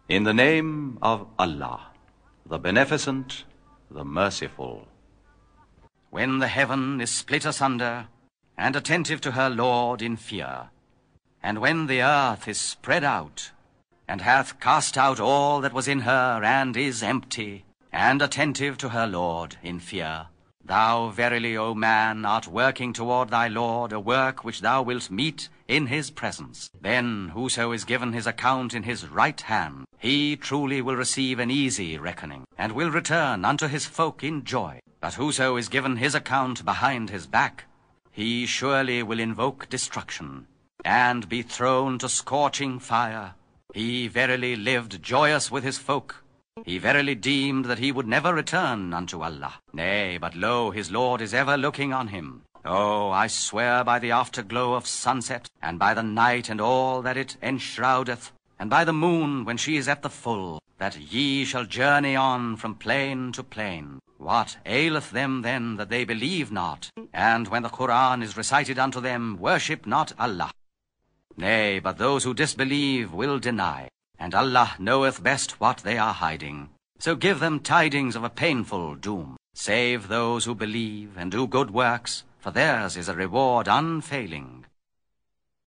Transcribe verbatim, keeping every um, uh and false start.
In the name of Allah, the Beneficent, the Merciful. When the heaven is split asunder, and attentive to her Lord in fear, and when the earth is spread out, and hath cast out all that was in her, and is empty, and attentive to her Lord in fear, thou verily, O man, art working toward thy Lord a work which thou wilt meet in his presence. Then whoso is given his account in his right hand, he truly will receive an easy reckoning, and will return unto his folk in joy. But whoso is given his account behind his back, he surely will invoke destruction, and be thrown to scorching fire. He verily lived joyous with his folk. He verily deemed that he would never return unto Allah. Nay, but lo, his Lord is ever looking on him. Oh, I swear by the afterglow of sunset, and by the night and all that it enshroudeth, and by the moon when she is at the full, that ye shall journey on from plain to plain. What aileth them then that they believe not, and when the Quran is recited unto them, worship not Allah? Nay, but those who disbelieve will deny, and Allah knoweth best what they are hiding. So give them tidings of a painful doom. Save those who believe and do good works, for theirs is a reward unfailing.